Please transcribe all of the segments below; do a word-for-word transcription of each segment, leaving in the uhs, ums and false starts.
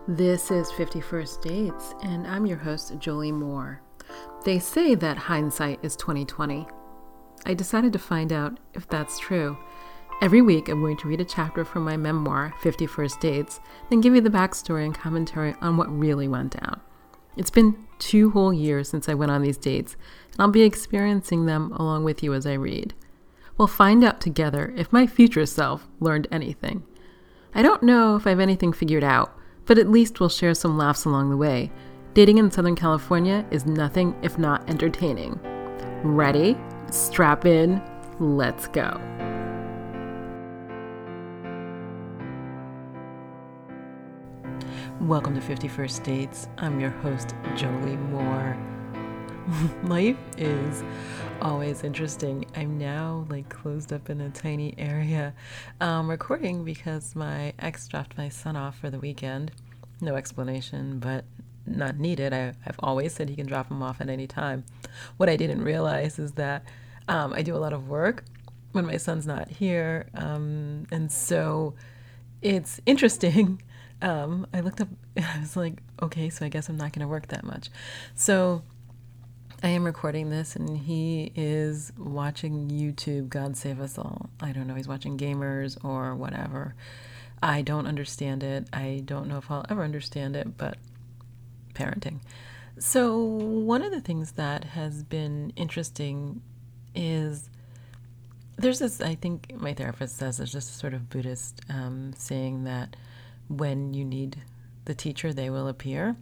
This is fifty-first Dates, and I'm your host, Jolie Moore. They say that hindsight is twenty twenty. I decided to find out if that's true. Every week, I'm going to read a chapter from my memoir, fifty-first Dates, then give you the backstory and commentary on what really went down. It's been two whole years since I went on these dates, and I'll be experiencing them along with you as I read. We'll find out together if my future self learned anything. I don't know if I have anything figured out, but at least we'll share some laughs along the way. Dating in Southern California is nothing if not entertaining. Ready? Strap in. Let's go. Welcome to fifty-first Dates. I'm your host, Jolie Moore. Life is always interesting. I'm now like closed up in a tiny area um, recording because my ex dropped my son off for the weekend. No explanation, but not needed. I, I've always said he can drop him off at any time. What I didn't realize is that um, I do a lot of work when my son's not here. Um, and so it's interesting. Um, I looked up, I was like, okay, so I guess I'm not going to work that much. So I am recording this and he is watching YouTube, God save us all. I don't know, he's watching gamers or whatever. I don't understand it. I don't know if I'll ever understand it, but parenting. So one of the things that has been interesting is there's this, I think my therapist says, there's this sort of Buddhist um, saying that when you need the teacher, they will appear.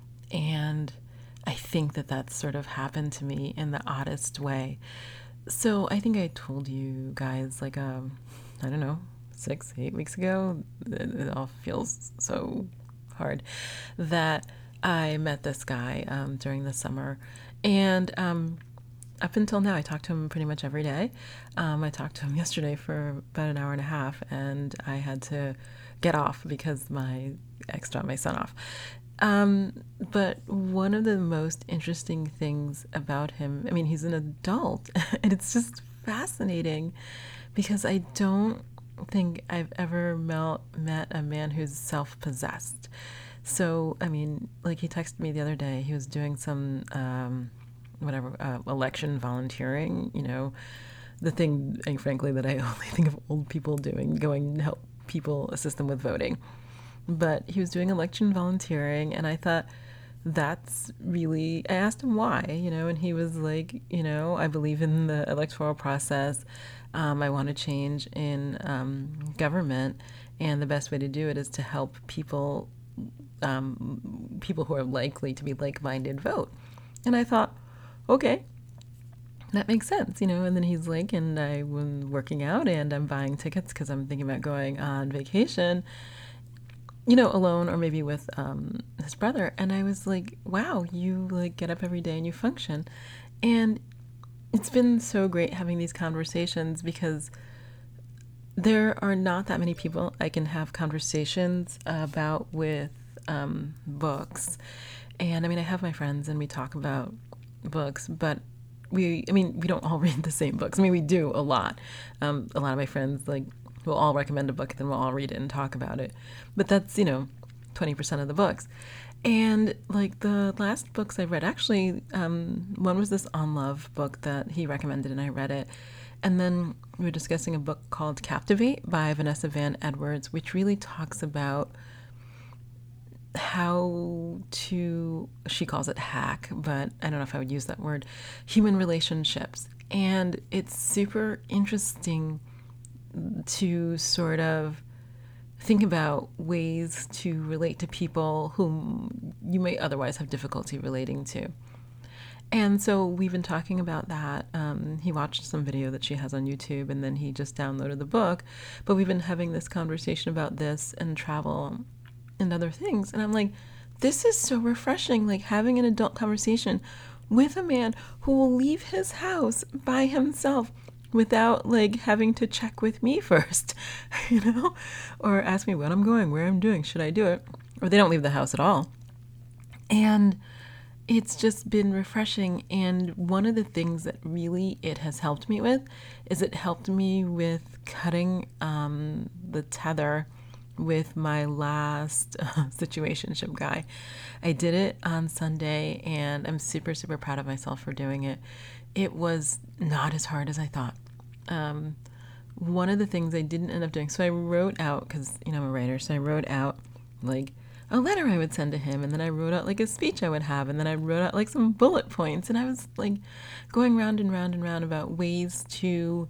And I think that that's sort of happened to me in the oddest way. So I think I told you guys like, um, I don't know, six, eight weeks ago, it, it all feels so hard, that I met this guy um, during the summer. And um, up until now, I talked to him pretty much every day. Um, I talked to him yesterday for about an hour and a half, and I had to get off because my ex dropped my son off. Um, but one of the most interesting things about him, I mean, he's an adult, and it's just fascinating because I don't think I've ever met, met a man who's self-possessed. So, I mean, like he texted me the other day, he was doing some, um, whatever, uh, election volunteering, you know, the thing, and frankly, that I only think of old people doing, going to help people, assist them with voting. But he was doing election volunteering, and I thought, that's really, I asked him why, you know, and he was like, you know, I believe in the electoral process. Um, I want to change in um, government, and the best way to do it is to help people, um, people who are likely to be like-minded vote. And I thought, okay, that makes sense, you know. And then he's like, and I'm working out, and I'm buying tickets because I'm thinking about going on vacation, you know, alone or maybe with um, his brother. And I was like, wow, you like get up every day and you function. And it's been so great having these conversations because there are not that many people I can have conversations about with um, books. And I mean, I have my friends and we talk about books, but we, I mean, we don't all read the same books. I mean, we do a lot. Um, a lot of my friends, like, we'll all recommend a book, then we'll all read it and talk about it. But that's, you know, twenty percent of the books. And like the last books I read, actually, um, one was this On Love book that he recommended and I read it. And then we were discussing a book called Captivate by Vanessa Van Edwards, which really talks about how to, she calls it hack, but I don't know if I would use that word, human relationships. And it's super interesting to sort of think about ways to relate to people whom you may otherwise have difficulty relating to. And so we've been talking about that. Um, he watched some video that she has on YouTube, and then he just downloaded the book. But we've been having this conversation about this and travel and other things. And I'm like, this is so refreshing, like having an adult conversation with a man who will leave his house by himself without like having to check with me first, you know, or ask me when I'm going, where I'm doing, should I do it? Or they don't leave the house at all. And it's just been refreshing. And one of the things that really it has helped me with is it helped me with cutting um, the tether with my last uh, situationship guy. I did it on Sunday, and I'm super, super proud of myself for doing it. It was not as hard as I thought. Um, one of the things I didn't end up doing, so I wrote out, because, you know, I'm a writer, so I wrote out, like, a letter I would send to him, and then I wrote out, like, a speech I would have, and then I wrote out, like, some bullet points, and I was, like, going round and round and round about ways to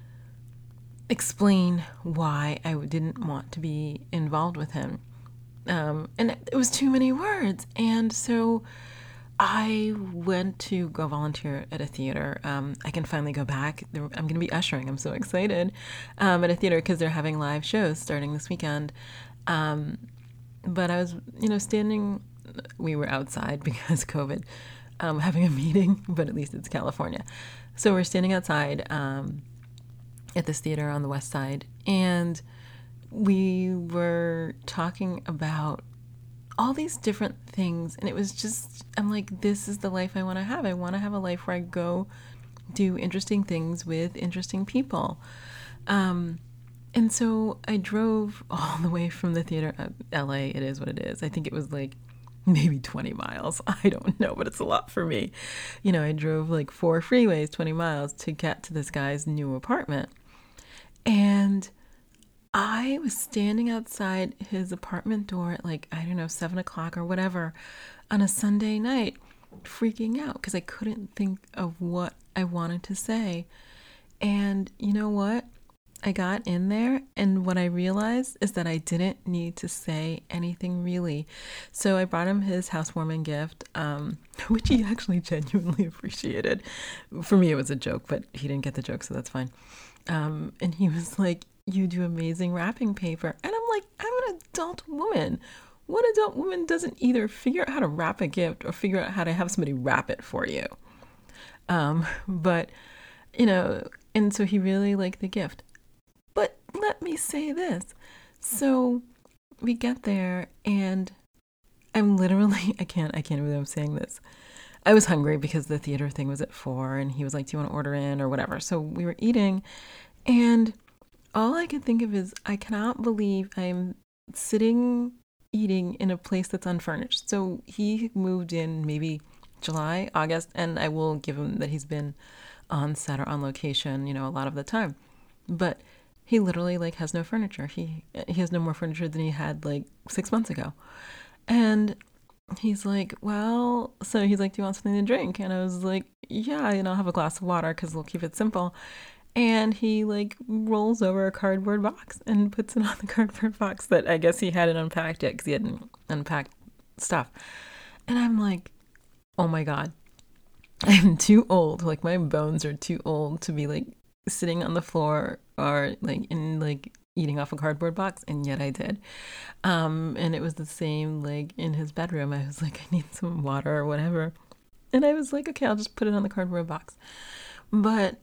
explain why I didn't want to be involved with him. Um, and it was too many words. And so I went to go volunteer at a theater. Um, I can finally go back. I'm going to be ushering. I'm so excited um, at a theater because they're having live shows starting this weekend. Um, but I was, you know, standing, we were outside because COVID, um, having a meeting, but at least it's California. So we're standing outside um, at this theater on the west side, and we were talking about all these different things, and it was just, I'm like, this is the life I want to have. I want to have a life where I go do interesting things with interesting people. Um, and so I drove all the way from the theater. uh, L A, it is what it is. I think it was like maybe twenty miles. I don't know, but it's a lot for me. You know, I drove like four freeways, twenty miles to get to this guy's new apartment. And I was standing outside his apartment door at like, I don't know, seven o'clock or whatever on a Sunday night, freaking out because I couldn't think of what I wanted to say. And you know what? I got in there, and what I realized is that I didn't need to say anything really. So I brought him his housewarming gift, um, which he actually genuinely appreciated. For me, it was a joke, but he didn't get the joke, so that's fine. Um, and he was like, "You do amazing wrapping paper." And I'm like, I'm an adult woman. What adult woman doesn't either figure out how to wrap a gift or figure out how to have somebody wrap it for you? Um, but, you know, and so he really liked the gift. But let me say this. So we get there, and I'm literally, I can't, I can't believe I'm saying this. I was hungry because the theater thing was at four, and he was like, "Do you want to order in or whatever?" So we were eating, and all I could think of is, I cannot believe I'm sitting eating in a place that's unfurnished. So he moved in maybe July, August, and I will give him that he's been on set or on location, you know, a lot of the time. But he literally like has no furniture. He he has no more furniture than he had like six months ago. And he's like, well, so he's like, "Do you want something to drink?" And I was like, "Yeah, and I'll have a glass of water because we'll keep it simple." And he like rolls over a cardboard box and puts it on the cardboard box that I guess he hadn't unpacked yet because he hadn't unpacked stuff. And I'm like, oh my God, I'm too old. Like my bones are too old to be like sitting on the floor or like in like eating off a cardboard box, and yet I did. Um, and it was the same like in his bedroom. I was like, I need some water or whatever. And I was like, okay, I'll just put it on the cardboard box. But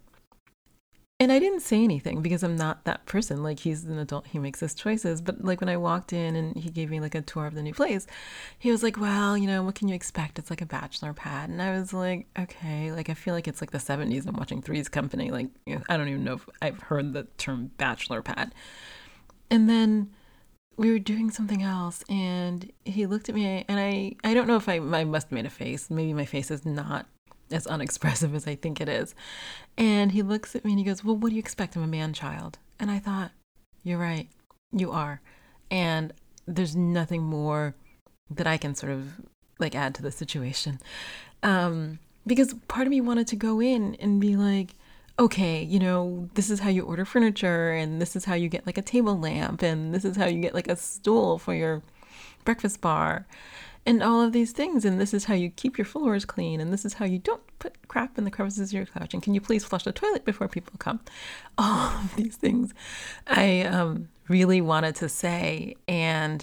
And I didn't say anything because I'm not that person. Like, he's an adult, he makes his choices. But like when I walked in and he gave me like a tour of the new place, he was like, "Well, you know, what can you expect? It's like a bachelor pad." And I was like, okay, like I feel like it's like the seventies. I'm watching Three's Company. Like, you know, I don't even know if I've heard the term bachelor pad. And then we were doing something else, and he looked at me, and I, I don't know if I, I must have made a face. Maybe my face is not as unexpressive as I think it is. And he looks at me and he goes, "Well, what do you expect? I'm a man child." And I thought, you're right, you are. And there's nothing more that I can sort of like add to the situation. Um, because part of me wanted to go in and be like, okay, you know, this is how you order furniture, and this is how you get like a table lamp, and this is how you get like a stool for your breakfast bar, and all of these things, and this is how you keep your floors clean, and this is how you don't put crap in the crevices of your couch, and can you please flush the toilet before people come? All of these things I um, really wanted to say, and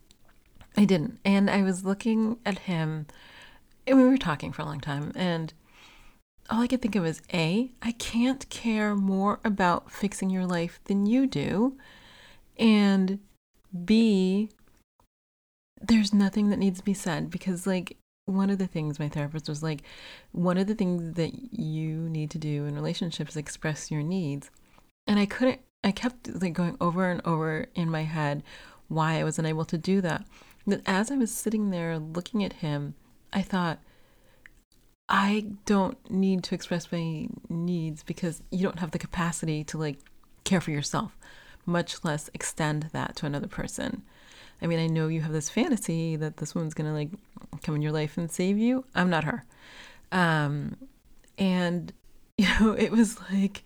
I didn't. And I was looking at him, and we were talking for a long time, and all I could think of is, A, I can't care more about fixing your life than you do, and B, there's nothing that needs to be said. Because like one of the things my therapist was like, one of the things that you need to do in relationships is express your needs. And I couldn't, I kept like going over and over in my head, why I wasn't able to do that. But as I was sitting there looking at him, I thought, I don't need to express my needs because you don't have the capacity to like care for yourself, much less extend that to another person. I mean, I know you have this fantasy that this woman's going to like come in your life and save you. I'm not her. Um, and, you know, it was like,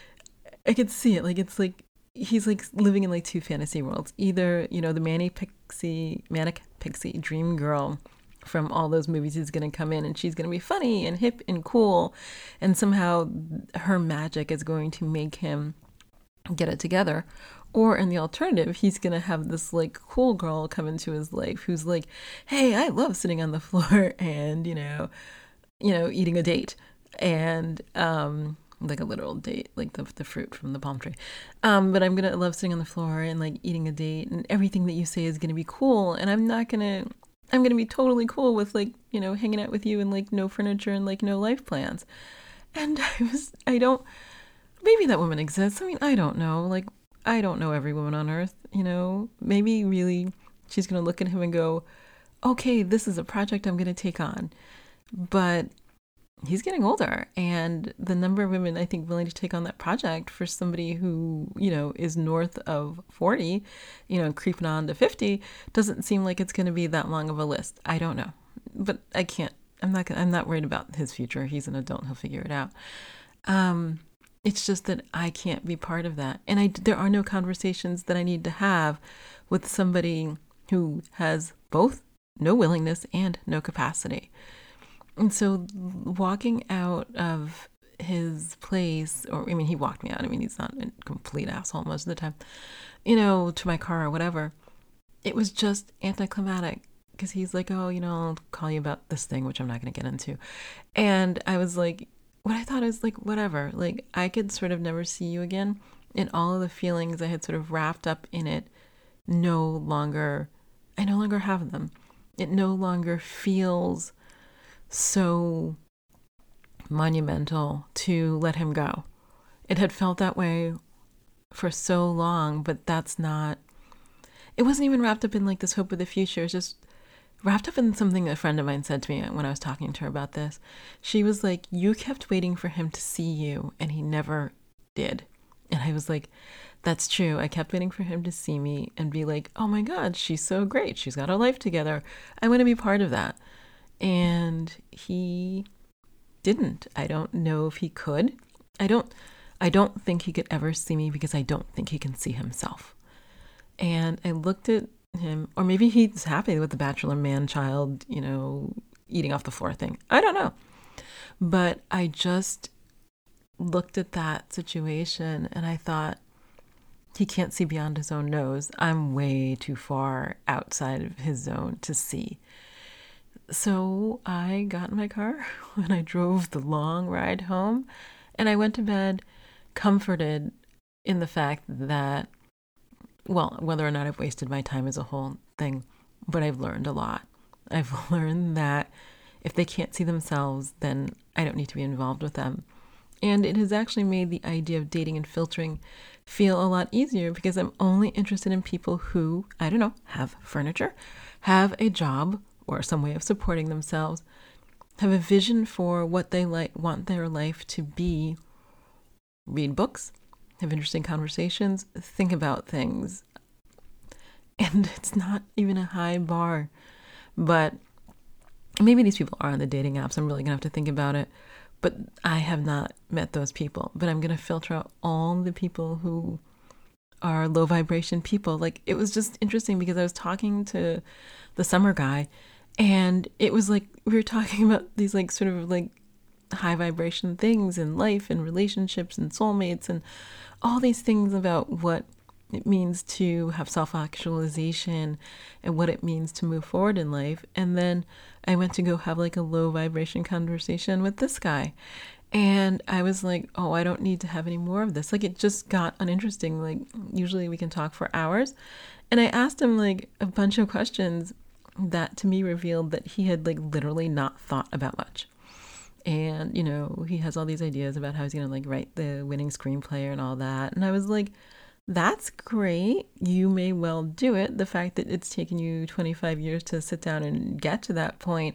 I could see it. Like, it's like, he's like living in like two fantasy worlds. Either, you know, the manic pixie, manic pixie dream girl from all those movies is going to come in and she's going to be funny and hip and cool. And somehow her magic is going to make him get it together. Or in the alternative, he's going to have this like cool girl come into his life who's like, hey, I love sitting on the floor and, you know, you know, eating a date and, um, like a literal date, like the the fruit from the palm tree. Um, but I'm going to love sitting on the floor and like eating a date and everything that you say is going to be cool. And I'm not going to, I'm going to be totally cool with like, you know, hanging out with you and like no furniture and like no life plans. And I was, I don't, maybe that woman exists. I mean, I don't know. Like, I don't know every woman on earth, you know, maybe really she's going to look at him and go, okay, this is a project I'm going to take on. But he's getting older, and the number of women I think willing to take on that project for somebody who, you know, is north of forty, you know, creeping on to fifty, doesn't seem like it's going to be that long of a list. I don't know, but I can't, I'm not, I'm not worried about his future. He's an adult. He'll figure it out. Um, it's just that I can't be part of that. And I, there are no conversations that I need to have with somebody who has both no willingness and no capacity. And so walking out of his place, or I mean, he walked me out. I mean, he's not a complete asshole most of the time, you know, to my car or whatever. It was just anticlimactic because he's like, oh, you know, I'll call you about this thing, which I'm not going to get into. And I was like, what I thought is like, whatever, like I could sort of never see you again. And all of the feelings I had sort of wrapped up in it no longer, I no longer have them. It no longer feels so monumental to let him go. It had felt that way for so long, but that's not, it wasn't even wrapped up in like this hope of the future. It's just wrapped up in something a friend of mine said to me when I was talking to her about this. She was like, you kept waiting for him to see you and he never did. And I was like, that's true. I kept waiting for him to see me and be like, oh my God, she's so great. She's got her life together. I want to be part of that. And he didn't. I don't know if he could. I don't I don't think he could ever see me because I don't think he can see himself. And I looked at him, or maybe he's happy with the bachelor man child, you know, eating off the floor thing. I don't know. But I just looked at that situation and I thought, he can't see beyond his own nose. I'm way too far outside of his zone to see. So I got in my car and I drove the long ride home and I went to bed comforted in the fact that, well, whether or not I've wasted my time is a whole thing, but I've learned a lot. I've learned that if they can't see themselves, then I don't need to be involved with them. And it has actually made the idea of dating and filtering feel a lot easier because I'm only interested in people who, I don't know, have furniture, have a job, or some way of supporting themselves, have a vision for what they like, want their life to be, read books, have interesting conversations, think about things. And it's not even a high bar, but maybe these people are on the dating apps. I'm really gonna have to think about it, but I have not met those people. But I'm gonna filter out all the people who are low vibration people. Like, it was just interesting because I was talking to the summer guy, and it was like we were talking about these like sort of like high vibration things in life and relationships and soulmates and all these things about what it means to have self-actualization and what it means to move forward in life. And then I went to go have like a low vibration conversation with this guy. And I was like, oh, I don't need to have any more of this. Like, it just got uninteresting. Like, usually we can talk for hours. And I asked him like a bunch of questions that to me revealed that he had like literally not thought about much. And, you know, he has all these ideas about how he's going to like write the winning screenplay and all that. And I was like, that's great. You may well do it. The fact that it's taken you twenty-five years to sit down and get to that point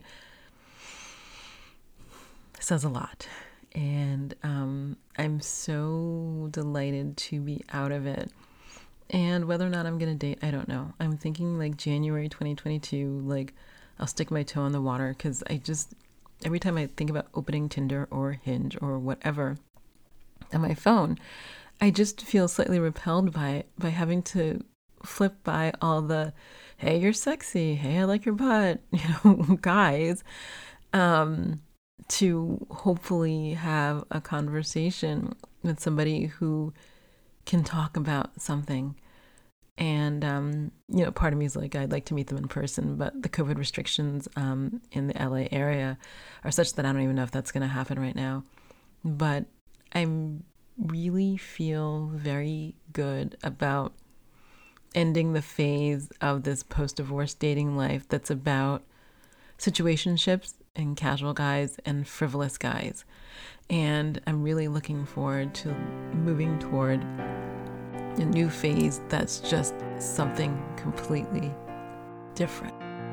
says a lot. And um, I'm so delighted to be out of it. And whether or not I'm going to date, I don't know. I'm thinking like January twenty twenty-two, like I'll stick my toe in the water, because I just, every time I think about opening Tinder or Hinge or whatever on my phone, I just feel slightly repelled by it, by having to flip by all the, hey, you're sexy, hey, I like your butt, you know, guys, um, to hopefully have a conversation with somebody who can talk about something. And, um, you know, part of me is like, I'd like to meet them in person, but the COVID restrictions um, in the L A area are such that I don't even know if that's going to happen right now. But I'm really feel very good about ending the phase of this post-divorce dating life that's about situationships and casual guys and frivolous guys. And I'm really looking forward to moving toward a new phase that's just something completely different.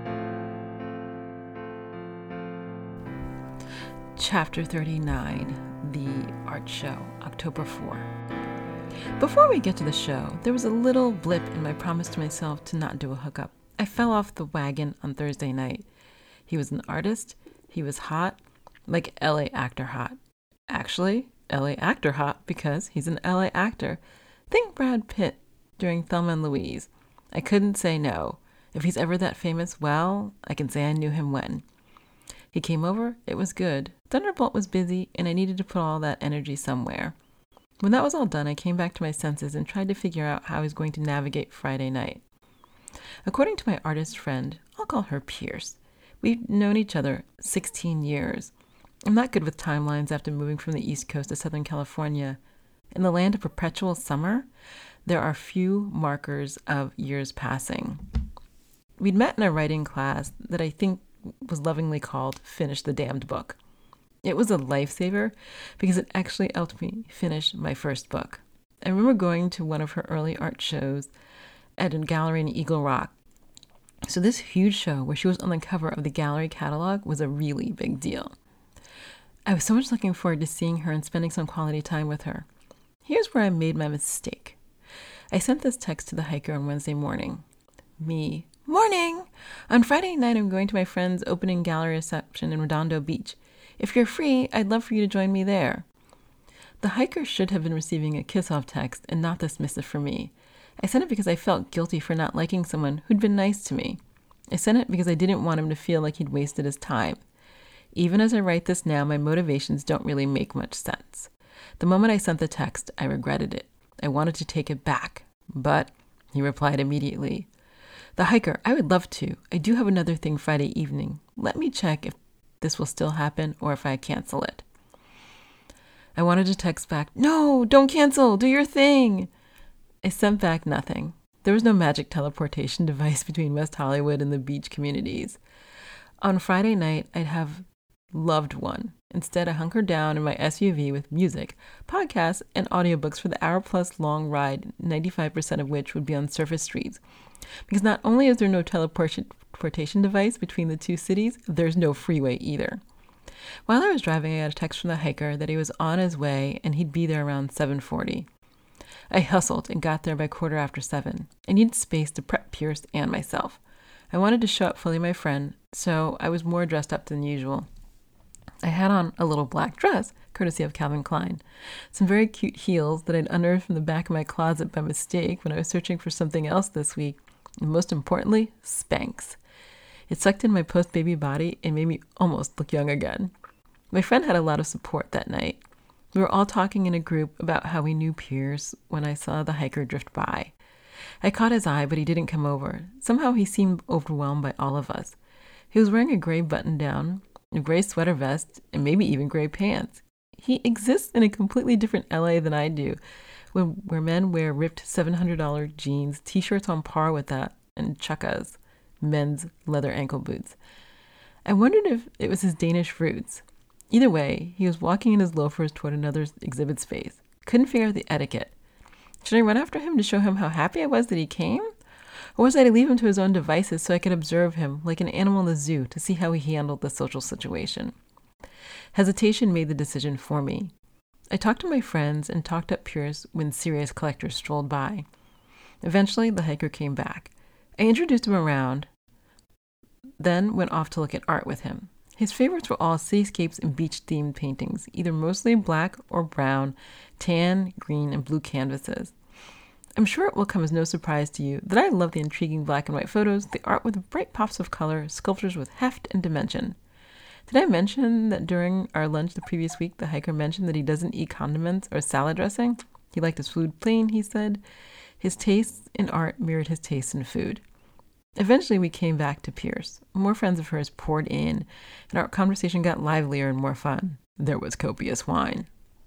Chapter thirty-nine, The Art Show, October fourth. Before we get to the show, there was a little blip in my promise to myself to not do a hookup. I fell off the wagon on Thursday night. He was an artist. He was hot, like L A actor hot. Actually, L A actor hot because he's an L A actor. Think Brad Pitt during Thelma and Louise. I couldn't say no. If he's ever that famous, well, I can say I knew him when. He came over, it was good. Thunderbolt was busy, and I needed to put all that energy somewhere. When that was all done, I came back to my senses and tried to figure out how I was going to navigate Friday night. According to my artist friend, I'll call her Pierce, we've known each other sixteen years. I'm not good with timelines after moving from the East Coast to Southern California. In the land of perpetual summer, there are few markers of years passing. We'd met in a writing class that I think was lovingly called Finish the Damned Book. It was a lifesaver because it actually helped me finish my first book. I remember going to one of her early art shows at a gallery in Eagle Rock. So this huge show where she was on the cover of the gallery catalog was a really big deal. I was so much looking forward to seeing her and spending some quality time with her. Here's where I made my mistake. I sent this text to the hiker on Wednesday morning. Me, morning! On Friday night, I'm going to my friend's opening gallery reception in Redondo Beach. If you're free, I'd love for you to join me there. The hiker should have been receiving a kiss-off text and not this missive for me. I sent it because I felt guilty for not liking someone who'd been nice to me. I sent it because I didn't want him to feel like he'd wasted his time. Even as I write this now, my motivations don't really make much sense. The moment I sent the text, I regretted it. I wanted to take it back, but he replied immediately. The hiker, I would love to. I do have another thing Friday evening. Let me check if this will still happen or if I cancel it. I wanted to text back, no, don't cancel, do your thing. I sent back nothing. There was no magic teleportation device between West Hollywood and the beach communities. On Friday night, I'd have loved one. Instead, I hunkered down in my S U V with music, podcasts, and audiobooks for the hour-plus long ride, ninety-five percent of which would be on surface streets. Because not only is there no teleportation device between the two cities, there's no freeway either. While I was driving, I got a text from the hiker that he was on his way and he'd be there around seven forty. I hustled and got there by quarter after seven. I needed space to prep Pierce and myself. I wanted to show up fully my friend, so I was more dressed up than usual. I had on a little black dress, courtesy of Calvin Klein, some very cute heels that I'd unearthed from the back of my closet by mistake when I was searching for something else this week, and most importantly, Spanx. It sucked in my post-baby body and made me almost look young again. My friend had a lot of support that night. We were all talking in a group about how we knew Pierce when I saw the hiker drift by. I caught his eye, but he didn't come over. Somehow he seemed overwhelmed by all of us. He was wearing a gray button-down, a gray sweater vest, and maybe even gray pants. He exists in a completely different L A than I do, where men wear ripped seven hundred dollars jeans, t-shirts on par with that, and chukkas, men's leather ankle boots. I wondered if it was his Danish roots. Either way, he was walking in his loafers toward another exhibit space. Couldn't figure out the etiquette. Should I run after him to show him how happy I was that he came? Or was I to leave him to his own devices so I could observe him like an animal in the zoo to see how he handled the social situation? Hesitation made the decision for me. I talked to my friends and talked up Pierce when serious collectors strolled by. Eventually, the hiker came back. I introduced him around, then went off to look at art with him. His favorites were all cityscapes and beach-themed paintings, either mostly black or brown, tan, green, and blue canvases. I'm sure it will come as no surprise to you that I love the intriguing black and white photos, the art with bright pops of color, sculptures with heft and dimension. Did I mention that during our lunch the previous week, the hiker mentioned that he doesn't eat condiments or salad dressing? He liked his food plain, he said. His tastes in art mirrored his tastes in food. Eventually, we came back to Pierce. More friends of hers poured in, and our conversation got livelier and more fun. There was copious wine.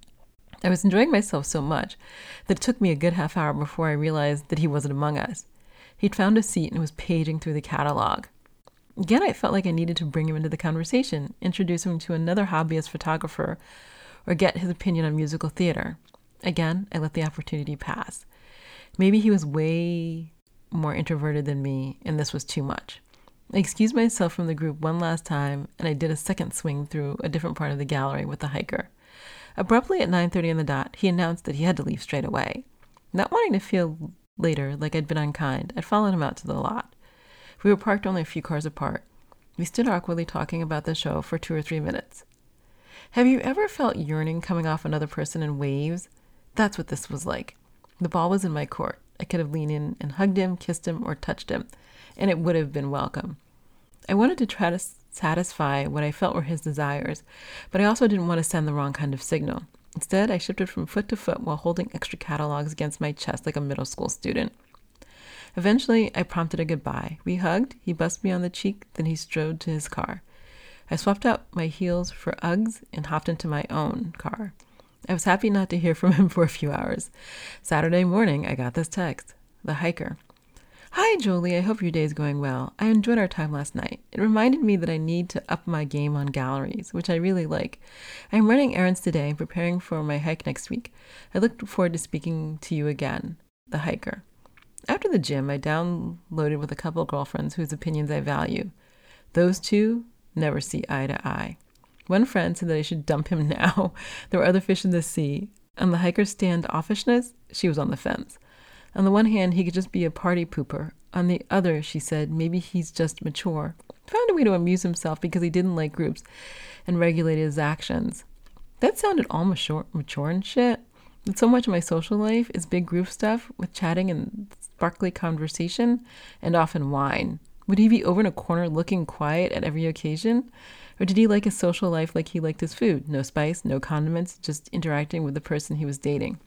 I was enjoying myself so much that it took me a good half hour before I realized that he wasn't among us. He'd found a seat and was paging through the catalog. Again, I felt like I needed to bring him into the conversation, introduce him to another hobbyist photographer, or get his opinion on musical theater. Again, I let the opportunity pass. Maybe he was way more introverted than me, and this was too much. I excused myself from the group one last time, and I did a second swing through a different part of the gallery with the hiker. Abruptly at nine thirty on the dot, he announced that he had to leave straight away. Not wanting to feel later like I'd been unkind, I'd followed him out to the lot. We were parked only a few cars apart. We stood awkwardly talking about the show for two or three minutes. Have you ever felt yearning coming off another person in waves? That's what this was like. The ball was in my court. I could have leaned in and hugged him, kissed him, or touched him, and it would have been welcome. I wanted to try to satisfy what I felt were his desires, but I also didn't want to send the wrong kind of signal. Instead, I shifted from foot to foot while holding extra catalogs against my chest like a middle school student. Eventually, I prompted a goodbye. We hugged, he bussed me on the cheek, then he strode to his car. I swapped out my heels for Uggs and hopped into my own car. I was happy not to hear from him for a few hours. Saturday morning, I got this text. The hiker. Hi, Jolie. I hope your day is going well. I enjoyed our time last night. It reminded me that I need to up my game on galleries, which I really like. I'm running errands today and preparing for my hike next week. I look forward to speaking to you again. The hiker. After the gym, I downloaded with a couple of girlfriends whose opinions I value. Those two never see eye to eye. One friend said that I should dump him now. There were other fish in the sea. On the hiker's standoffishness, she was on the fence. On the one hand, he could just be a party pooper. On the other, she said, maybe he's just mature. Found a way to amuse himself because he didn't like groups and regulated his actions. That sounded all mature, mature and shit. But so much of my social life is big group stuff with chatting and sparkly conversation and often wine. Would he be over in a corner looking quiet at every occasion? Or did he like his social life like he liked his food? No spice, no condiments, just interacting with the person he was dating.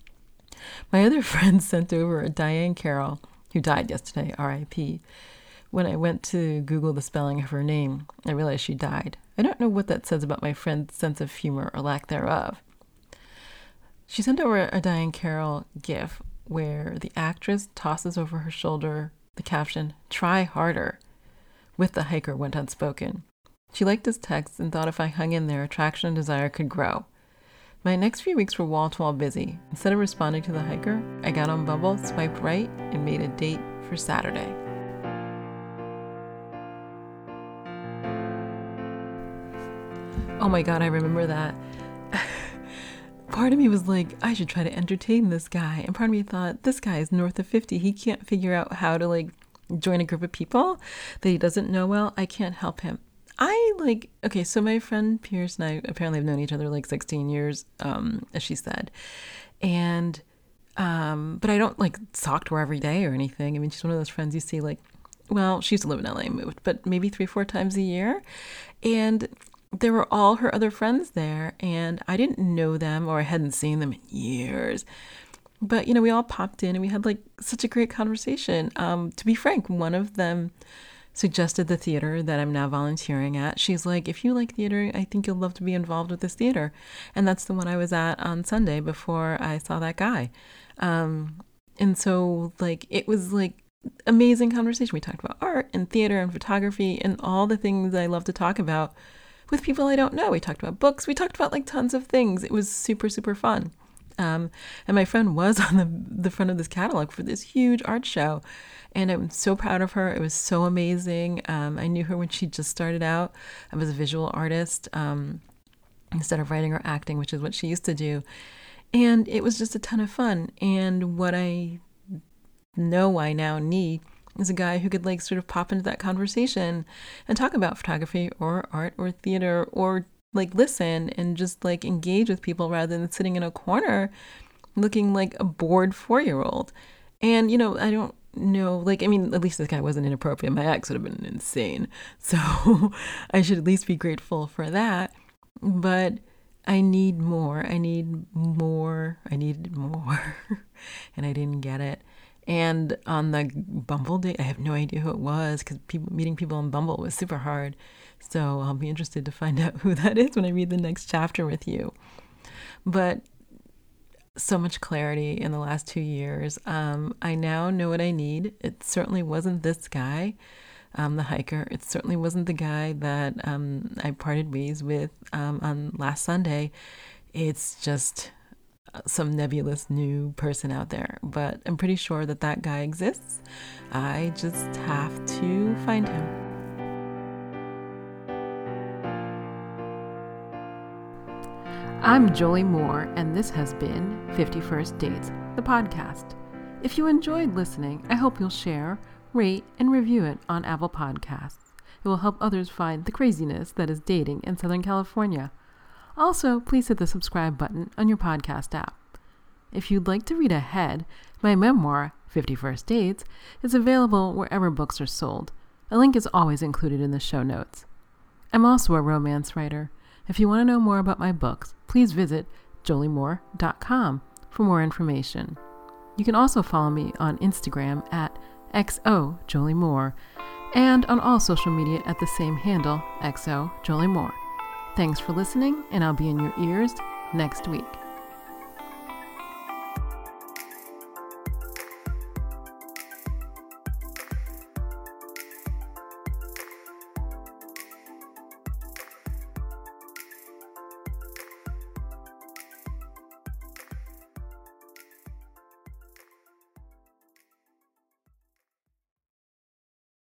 My other friends sent over a Diane Carroll, who died yesterday, R I P When I went to Google the spelling of her name, I realized she died. I don't know what that says about my friend's sense of humor or lack thereof. She sent over a Diane Carroll gif where the actress tosses over her shoulder the caption, "Try harder," with the hiker went unspoken. She liked his text and thought if I hung in there, attraction and desire could grow. My next few weeks were wall-to-wall busy. Instead of responding to the hiker, I got on Bumble, swiped right, and made a date for Saturday. Oh my God, I remember that. Part of me was like, I should try to entertain this guy. And part of me thought, this guy is north of fifty. He can't figure out how to like join a group of people that he doesn't know well. I can't help him. I like, okay, so my friend Pierce and I apparently have known each other like sixteen years, um, as she said. And, um, but I don't like talk to her every day or anything. I mean, she's one of those friends you see like, well, she used to live in L A and moved, but maybe three, four times a year. And there were all her other friends there, and I didn't know them or I hadn't seen them in years. But, you know, we all popped in and we had like such a great conversation. Um, to be frank, one of them suggested the theater that I'm now volunteering at. She's like, if you like theater, I think you'll love to be involved with this theater. And that's the one I was at on Sunday before I saw that guy. Um, and so like, it was like amazing conversation. We talked about art and theater and photography and all the things I love to talk about with people I don't know. We talked about books. We talked about like tons of things. It was super, super fun. Um, and my friend was on the, the front of this catalog for this huge art show. And I'm so proud of her. It was so amazing. Um, I knew her when she just started out. I was a visual artist um, instead of writing or acting, which is what she used to do. And it was just a ton of fun. And what I know I now need is a guy who could like sort of pop into that conversation and talk about photography or art or theater or like listen and just like engage with people rather than sitting in a corner looking like a bored four-year-old. And, you know, I don't know, like, I mean, at least this guy wasn't inappropriate. My ex would have been insane. So I should at least be grateful for that. But I need more. I need more. I needed more. And I didn't get it. And on the Bumble date, I have no idea who it was because people, meeting people on Bumble was super hard. So I'll be interested to find out who that is when I read the next chapter with you. But so much clarity in the last two years. Um, I now know what I need. It certainly wasn't this guy, um, the hiker. It certainly wasn't the guy that um, I parted ways with um, on last Sunday. It's just some nebulous new person out there, but I'm pretty sure that that guy exists. I just have to find him. I'm Jolie Moore, and this has been fifty-first Dates, the podcast. If you enjoyed listening, I hope you'll share, rate, and review it on Apple Podcasts. It will help others find the craziness that is dating in Southern California. Also, please hit the subscribe button on your podcast app. If you'd like to read ahead, my memoir, fifty-first Dates, is available wherever books are sold. A link is always included in the show notes. I'm also a romance writer. If you want to know more about my books, please visit jolie moore dot com for more information. You can also follow me on Instagram at X O Jolie Moore and on all social media at the same handle, X O Jolie Moore. Thanks for listening, and I'll be in your ears next week.